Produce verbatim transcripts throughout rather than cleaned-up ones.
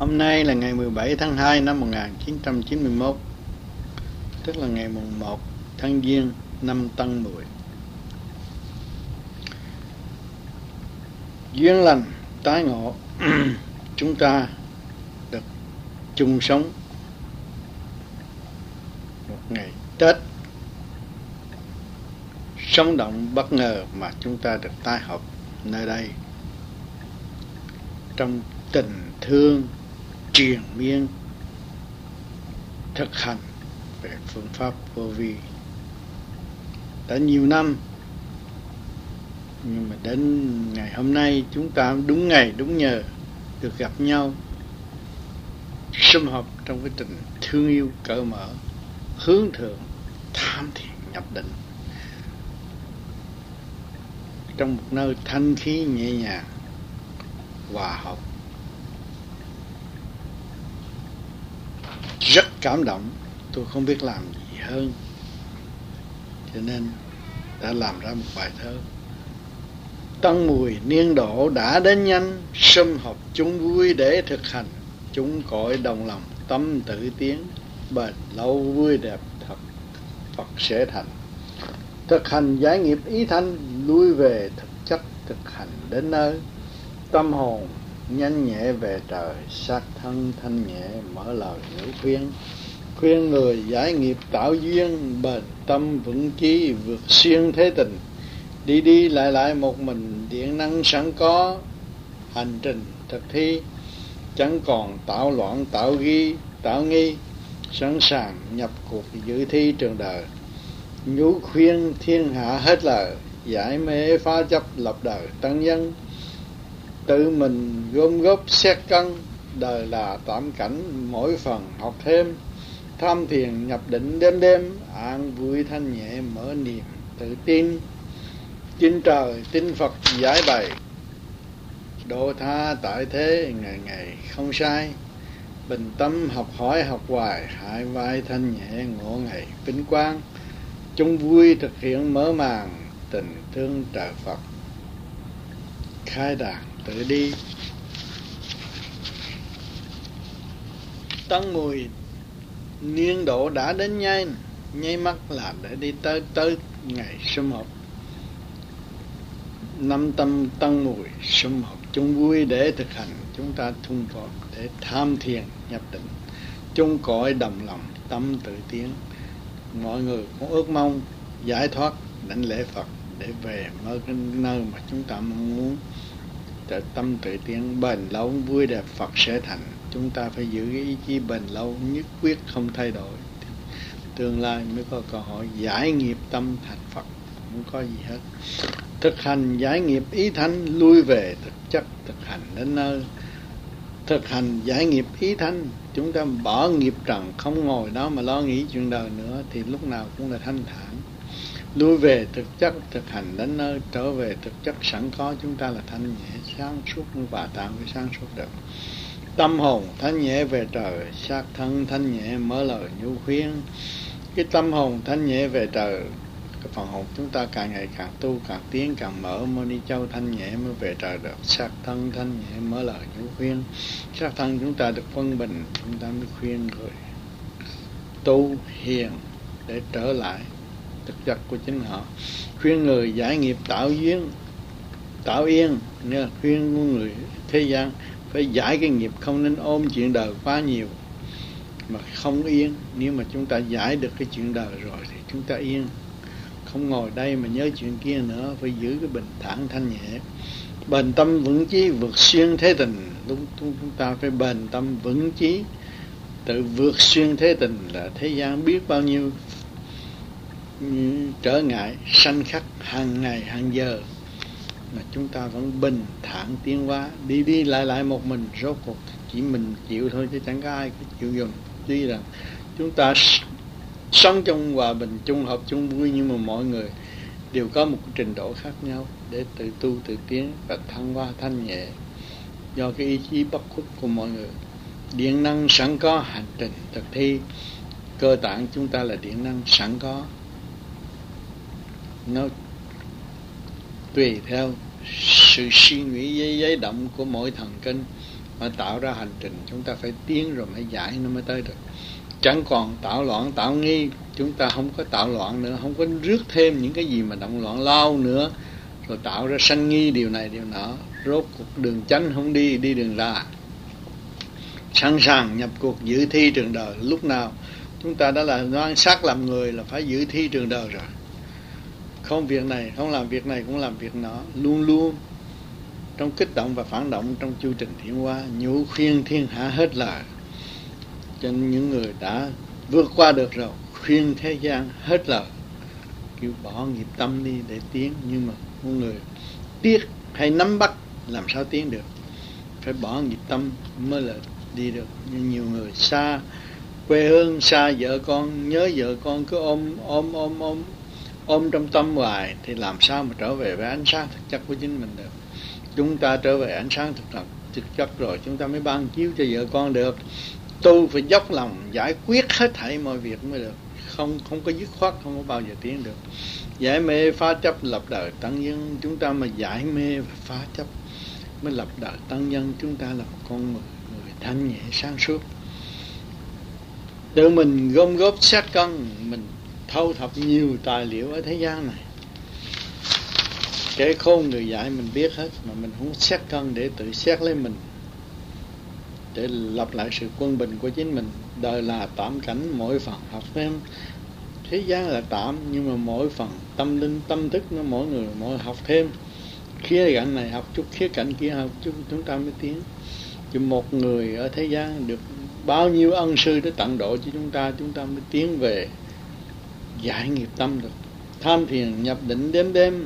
Hôm nay là ngày mười bảy tháng hai năm một nghìn chín trăm chín mươi mốt, tức là ngày mùng một tháng Giêng năm Tân Mùi. Duyên lành tái ngộ, chúng ta được chung sống một ngày Tết sống động bất ngờ mà chúng ta được tái hợp nơi đây trong tình thương triền miên, thực hành về phương pháp vô vi đã nhiều năm, nhưng mà đến ngày hôm nay chúng ta đúng ngày đúng giờ được gặp nhau, sum họp trong cái tình thương yêu cởi mở, hướng thượng tham thiền nhập định trong một nơi thanh khí nhẹ nhàng, hòa hợp. Rất cảm động, tôi không biết làm gì hơn, cho nên đã làm ra một bài thơ. Tân Mùi niên độ đã đến nhanh, sum họp chúng vui để thực hành, chúng cõi đồng lòng tâm tự tiến, bền lâu vui đẹp thật Phật sẽ thành. Thực hành giải nghiệp ý thanh, lui về thực chất thực hành đến nơi, tâm hồn nhanh nhẹ về trời, xác thân thanh nhẹ mở lời ngữ khuyên. Khuyên người giải nghiệp tạo duyên, bền tâm vững chí vượt xuyên thế tình. Đi đi lại lại một mình, điện năng sẵn có, hành trình thực thi chẳng còn tạo loạn tạo ghi tạo nghi, sẵn sàng nhập cuộc dự thi trường đời. Nhũ khuyên thiên hạ hết lời, giải mê phá chấp lập đời tân nhân. Tự mình gom góp xét cân, đời là tạm cảnh mỗi phần học thêm. Tham thiền nhập định đêm đêm, an vui thanh nhẹ mở niềm tự tin. Tin trời tin Phật giải bày, độ tha tại thế ngày ngày không sai. Bình tâm học hỏi học hoài, hai vai thanh nhẹ ngộ ngày vinh quang. Chung vui thực hiện mở màn, tình thương trời Phật khai đàn tự đi. Tân Mùi niên độ đã đến nhanh, nháy mắt là để đi tới tới ngày sum họp. Năm tâm Tân Mùi sum họp chung vui để thực hành, chúng ta thung vọt để tham thiền nhập định, chung cõi đồng lòng tâm tự tiến. Mọi người cũng ước mong giải thoát đảnh lễ Phật để về mơ cái nơi mà chúng ta mong muốn. Để tâm tự tiến bền lâu vui đẹp Phật sẽ thành. Chúng ta phải giữ cái ý chí bền lâu, nhất quyết không thay đổi, tương lai mới có cơ hội giải nghiệp tâm thành Phật, không có gì hết. Thực hành giải nghiệp ý thanh, lui về thực chất thực hành đến nơi. Thực hành giải nghiệp ý thanh, chúng ta bỏ nghiệp trần, không ngồi đó mà lo nghĩ chuyện đời nữa, thì lúc nào cũng là thanh thản. Lui về thực chất thực hành đến nơi, trở về thực chất sẵn có, chúng ta là thanh nhẹ sáng suốt và tạm với sáng suốt được. Tâm hồn thanh nhẹ về trời, xác thân thanh nhẹ mở lời nhu khuyên. Cái tâm hồn thanh nhẹ về trời, cái phần hồn chúng ta càng ngày càng tu, càng tiến, càng mở, mới đi châu thanh nhẹ mới về trời được. Xác thân thanh nhẹ mở lời nhu khuyên. Xác thân chúng ta được phân bình, chúng ta mới khuyên người tu hiền để trở lại thực chất của chính họ. Khuyên người giải nghiệp tạo duyên, tạo yên, nên khuyên người thế gian phải giải cái nghiệp, không nên ôm chuyện đời quá nhiều mà không yên. Nếu mà chúng ta giải được cái chuyện đời rồi thì chúng ta yên, không ngồi đây mà nhớ chuyện kia nữa. Phải giữ cái bình thản thanh nhẹ, bền tâm vững chí vượt xuyên thế tình. Lúc chúng ta phải bền tâm vững chí, tự vượt xuyên thế tình. Là thế gian biết bao nhiêu trở ngại sanh khắc hàng ngày hàng giờ, mà chúng ta vẫn bình thản tiến hóa. Đi đi lại lại một mình, rốt cuộc chỉ mình chịu thôi, chứ chẳng có ai có chịu dùng. Tuy rằng chúng ta sống trong hòa bình, chung hợp, chung vui, nhưng mà mọi người đều có một trình độ khác nhau để tự tu, tự tiến và thăng hoa thanh nhẹ. Do cái ý chí bất khuất của mọi người, điện năng sẵn có, hành trình thực thi. Cơ tạng chúng ta là điện năng sẵn có, nó tùy theo sự suy nghĩ giấy giấy động của mỗi thần kinh Mà tạo ra hành trình chúng ta phải tiến rồi mới giải nó mới tới được. Chẳng còn tạo loạn tạo nghi, chúng ta không có tạo loạn nữa, không có rước thêm những cái gì mà động loạn lao nữa, rồi tạo ra sanh nghi điều này điều nọ. Rốt cuộc đường chánh không đi, đi đường ra. Sẵn sàng nhập cuộc giữ thi trường đời. Lúc nào chúng ta đã là đoan xác làm người là phải giữ thi trường đời rồi. Không việc này, không làm việc này cũng làm việc nọ. Luôn luôn trong kích động và phản động trong chu trình tiến hóa, nhủ khuyên thiên hạ hết lời. Cho nên những người đã vượt qua được rồi, khuyên thế gian hết lời, kêu bỏ nghiệp tâm đi để tiến. Nhưng mà một người tiếc hay nắm bắt làm sao tiến được, phải bỏ nghiệp tâm mới là đi được. Nhưng nhiều người xa quê hương, xa vợ con, nhớ vợ con cứ ôm ôm ôm ôm ôm trong tâm hoài, thì làm sao mà trở về với ánh sáng thực chất của chính mình được. Chúng ta trở về ánh sáng thực chất thực chất rồi chúng ta mới ban chiếu cho vợ con được. Tu phải dốc lòng giải quyết hết thảy mọi việc mới được. Không không có dứt khoát, không có bao giờ tiến được. Giải mê phá chấp lập đời tăng nhân. Chúng ta mà giải mê và phá chấp mới lập đời tăng nhân. Chúng ta là một con người, người thanh nhẹ sáng suốt. Tự mình gom góp xét cân, mình thâu thập nhiều tài liệu ở thế gian này. Kẻ khôn người dạy mình biết hết, mà mình không xét cân để tự xét lấy mình, để lập lại sự quân bình của chính mình. Đời là tạm cảnh, mỗi phần học thêm. Thế gian là tạm, nhưng mà mỗi phần tâm linh, tâm thức nó mỗi người mỗi học thêm. Khía cạnh này học chút, khía cạnh kia học chút, chúng ta mới tiến. Chứ một người ở thế gian được bao nhiêu ân sư để tận độ cho chúng ta, chúng ta mới tiến về giải nghiệp tâm được. Tham thiền nhập định đêm đêm,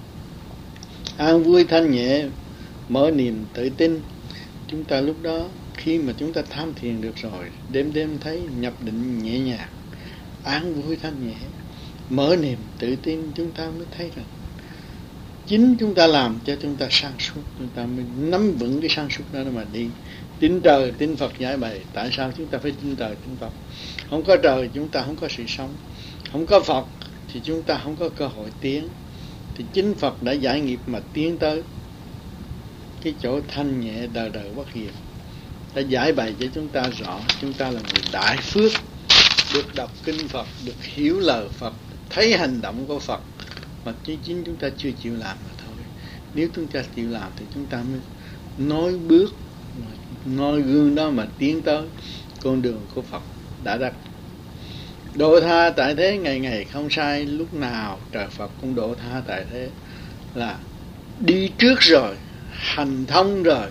an vui thanh nhẹ, mở niềm tự tin. Chúng ta lúc đó khi mà chúng ta tham thiền được rồi, đêm đêm thấy nhập định nhẹ nhàng, an vui thanh nhẹ, mở niềm tự tin, chúng ta mới thấy rằng chính chúng ta làm cho chúng ta sáng suốt. Chúng ta mới nắm vững cái sáng suốt đó mà đi. Tin trời, tin Phật giải bày. Tại sao chúng ta phải tin trời, tin Phật? Không có trời chúng ta không có sự sống, không có Phật thì chúng ta không có cơ hội tiến. Thì chính Phật đã giải nghiệp mà tiến tới cái chỗ thanh nhẹ đời đời bất diệt, đã giải bày cho chúng ta rõ. Chúng ta là người đại phước, được đọc kinh Phật, được hiểu lời Phật, thấy hành động của Phật, mà chính chúng ta chưa chịu làm mà thôi. Nếu chúng ta chịu làm thì chúng ta mới nói bước, noi gương đó mà tiến tới con đường của Phật đã đặt. Độ tha tại thế ngày ngày không sai, lúc nào trời Phật cũng độ tha tại thế, là đi trước rồi, hành thông rồi,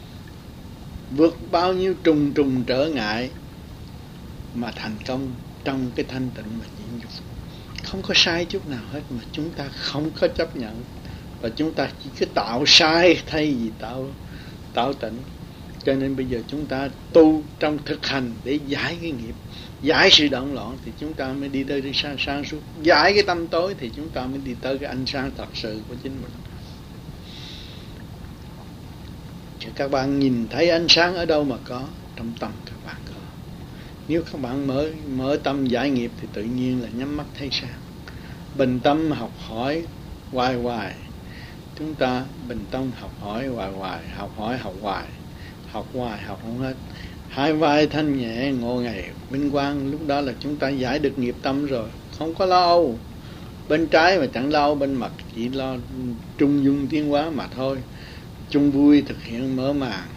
vượt bao nhiêu trùng trùng trở ngại mà thành công trong cái thanh tịnh mà nhịn nhục. Không có sai chút nào hết, mà chúng ta không có chấp nhận, và chúng ta chỉ cứ tạo sai thay vì tạo tạo tịnh. Cho nên bây giờ chúng ta tu trong thực hành để giải cái nghiệp, giải sự động loạn, thì chúng ta mới đi tới cái sáng, sáng suốt. Giải cái tâm tối thì chúng ta mới đi tới cái ánh sáng thật sự của chính mình. Chứ các bạn nhìn thấy ánh sáng ở đâu mà có? Trong tâm các bạn có. Nếu các bạn mở, mở tâm giải nghiệp thì tự nhiên là nhắm mắt thấy sáng. Bình tâm học hỏi hoài hoài. Chúng ta bình tâm học hỏi hoài hoài, học hỏi học hoài, học hoài học không hết. Hai vai thanh nhẹ ngộ ngày vinh quang. Lúc đó là chúng ta giải được nghiệp tâm rồi, không có lo âu. Bên trái mà chẳng lo âu, bên mặt chỉ lo trung dung tiến hóa mà thôi. Chung vui thực hiện mở màn,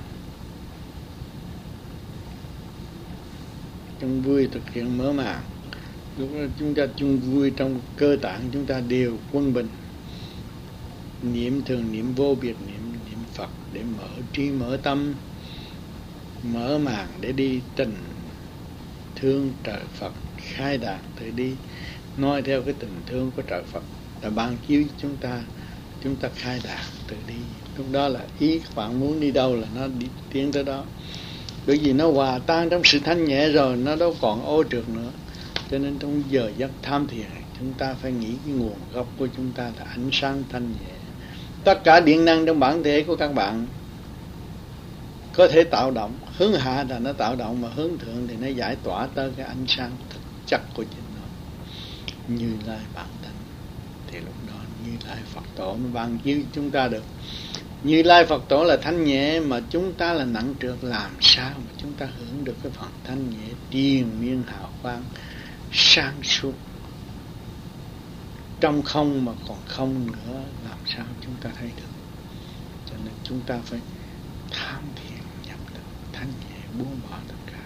chung vui thực hiện mở màn. Lúc đó chúng ta chung vui trong cơ tạng chúng ta đều quân bình. Niệm thường niệm vô biệt, niệm niệm Phật để mở trí mở tâm, mở màn để đi tình thương trời Phật, khai đạt tự đi, nói theo cái tình thương của trời Phật đã ban chiếu chúng ta, chúng ta khai đạt tự đi. Lúc đó là ý các bạn muốn đi đâu là nó đi tiến tới đó. Bởi vì nó hòa tan trong sự thanh nhẹ rồi, nó đâu còn ô trượt nữa. Cho nên trong giờ giấc tham thiền, chúng ta phải nghĩ cái nguồn gốc của chúng ta là ánh sáng thanh nhẹ. Tất cả điện năng trong bản thể của các bạn có thể tạo động. Hướng hạ là nó tạo động, mà hướng thượng thì nó giải tỏa tới cái ánh sáng thực chất của chính nó. Như Lai bản thân. Thì lúc đó Như Lai Phật Tổ nó ban chiếu chúng ta được. Như Lai Phật Tổ là thanh nhẹ, mà chúng ta là nặng trược, làm sao mà chúng ta hưởng được cái phần thanh nhẹ triền miên hào quang sáng suốt trong không mà còn không nữa, làm sao chúng ta thấy được? Cho nên chúng ta phải tham thiền nhập định, thanh nhẹ buông bỏ tất cả.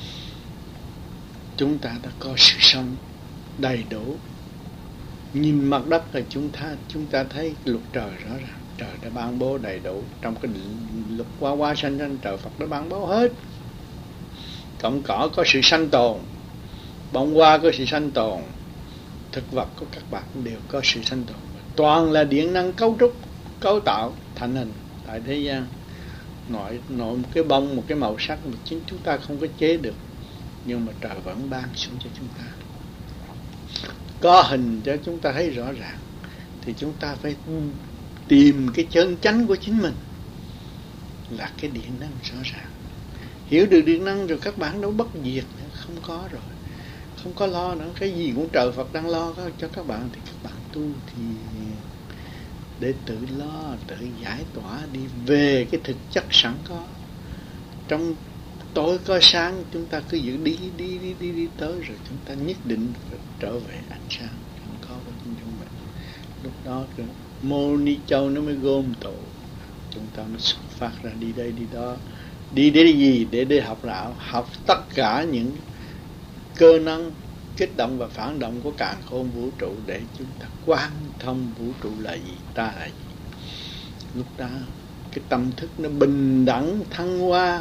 Chúng ta đã có sự sống đầy đủ. Nhìn mặt đất là chúng ta chúng ta thấy luật trời rõ ràng. Trời đã ban bố đầy đủ. Trong cái luật hoa hoa sanh sanh, trời Phật đã ban bố hết. Cọng cỏ có sự sanh tồn, bông hoa có sự sanh tồn, thực vật của các bạn đều có sự sanh tồn. Toàn là điện năng cấu trúc, cấu tạo thành hình tại thế gian. Nội, nội một cái bông, một cái màu sắc mà chính chúng ta không có chế được, nhưng mà trời vẫn ban xuống cho chúng ta. Có hình cho chúng ta thấy rõ ràng, thì chúng ta phải tìm cái chân chánh của chính mình là cái điện năng rõ ràng. Hiểu được điện năng rồi các bạn đâu bất diệt nữa, không có rồi, không có lo nữa. Cái gì cũng trời Phật đang lo cho các bạn, thì các bạn tu thì để tự lo, tự giải tỏa đi về cái thực chất sẵn có. Trong tối có sáng, chúng ta cứ giữ đi đi đi đi đi tới rồi chúng ta nhất định phải trở về ánh sáng không có của chính chúng mình. Lúc đó cái Mô Ni Châu nó mới gom tụ, chúng ta mới xuất phát ra đi đây đi đó. Đi để gì? Để để học đạo, học tất cả những cơ năng kích động và phản động của càn khôn vũ trụ, để chúng ta quan thông vũ trụ là gì, ta là gì. Lúc đó cái tâm thức nó bình đẳng thăng hoa,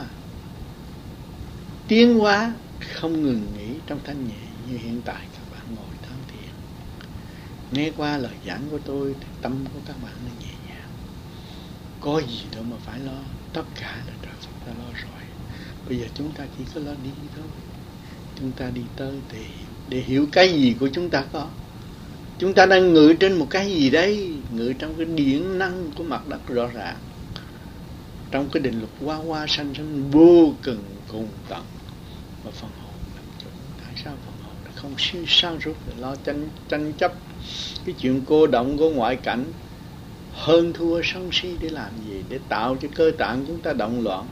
tiến hóa không ngừng nghỉ trong thanh nhẹ. Như hiện tại các bạn ngồi tham thiền, nghe qua lời giảng của tôi thì tâm của các bạn nó nhẹ nhàng. Có gì đâu mà phải lo, tất cả là trời Phật đã lo rồi. Bây giờ chúng ta chỉ có lo đi thôi. Chúng ta đi tới để, để hiểu cái gì của chúng ta có. Chúng ta đang ngự trên một cái gì đấy, ngự trong cái điển năng của mặt đất rõ ràng, trong cái định luật hoa hoa sanh sanh vô cùng cùng tận. Mà phần hồn làm chủ. Tại sao phần hồn nó không siêu sáng suốt để lo tranh, tranh chấp cái chuyện cô động của ngoại cảnh, hơn thua sân si để làm gì? Để tạo cho cơ tạng chúng ta động loạn,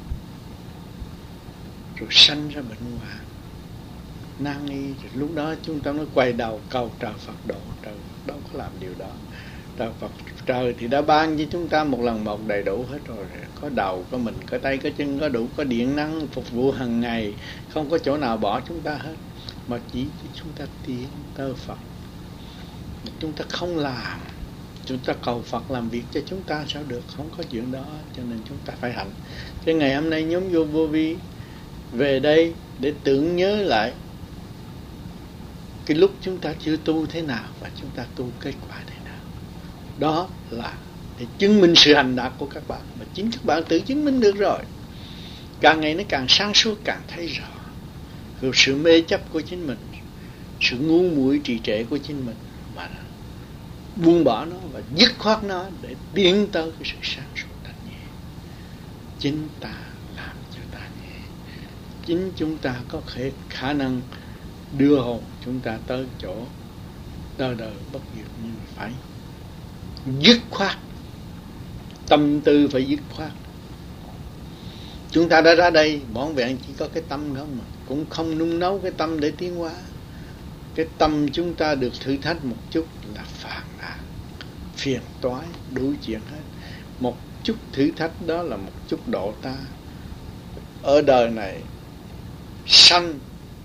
rồi sanh ra bệnh hoạn nan y. Rồi lúc đó chúng ta mới quay đầu cầu trời Phật độ. Trời Phật đâu có làm điều đó. Trời Phật, trời thì đã ban cho chúng ta một lần một đầy đủ hết rồi. Có đầu, có mình, có tay, có chân, có đủ, có điện năng phục vụ hàng ngày, không có chỗ nào bỏ chúng ta hết. Mà chỉ chúng ta tiến tới Phật. Chúng ta không làm, chúng ta cầu Phật làm việc cho chúng ta sao được? Không có chuyện đó. Cho nên chúng ta phải hành. Thế ngày hôm nay nhóm vô vô vi về đây để tưởng nhớ lại cái lúc chúng ta chưa tu thế nào và chúng ta tu kết quả thế nào. Đó là để chứng minh sự hành đạt của các bạn, mà chính các bạn tự chứng minh được rồi. Càng ngày nó càng sáng suốt, càng thấy rõ rồi sự mê chấp của chính mình, sự ngu muội trì trệ của chính mình, mà buông bỏ nó và dứt khoát nó để tiến tới cái sự sáng suốt thanh nhẹ. Chính ta làm cho ta nhẹ, chính chúng ta có thể khả năng đưa hồn chúng ta tới chỗ đời đời bất diệt. Nhưng phải dứt khoát, tâm tư phải dứt khoát. Chúng ta đã ra đây vỏn vẹn chỉ có cái tâm không mà, cũng không nung nấu cái tâm để tiến hóa. Cái tâm chúng ta được thử thách một chút là phàn nàn, phiền toái, đủ chuyện hết. Một chút thử thách đó là một chút độ ta. Ở đời này sanh,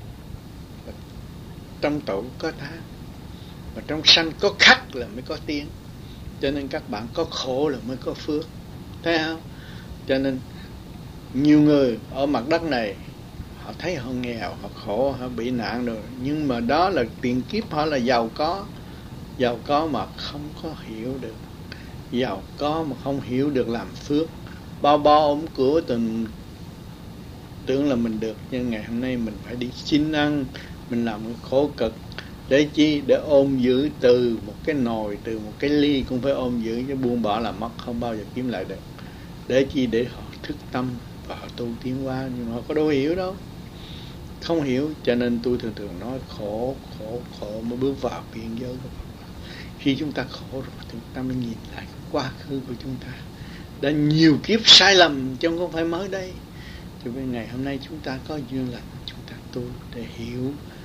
trong tổ có tháng, và trong sanh có khắc là mới có tiếng. Cho nên các bạn có khổ là mới có phước, thấy không? Cho nên nhiều người ở mặt đất này họ thấy họ nghèo, họ khổ, họ bị nạn rồi, nhưng mà đó là tiền kiếp họ là giàu có. Giàu có mà không có hiểu được, giàu có mà không hiểu được làm phước, bao bao ống của từng tưởng là mình được. Nhưng ngày hôm nay mình phải đi xin ăn, mình làm cái khổ cực để chi? Để ôm giữ từ một cái nồi, từ một cái ly cũng phải ôm giữ, chứ buông bỏ là mất, không bao giờ kiếm lại được. Để chi? Để họ thức tâm và họ tu tiến hóa. Nhưng mà họ có đâu hiểu đâu, không hiểu. Cho nên tôi thường thường nói khổ, khổ, khổ mới bước vào biên giới của Phật. Khi chúng ta khổ rồi, chúng ta mới nhìn lại quá khứ của chúng ta, đã nhiều kiếp sai lầm chứ không phải mới đây. Cho nên ngày hôm nay chúng ta có duyên lành, chúng ta tu để hiểu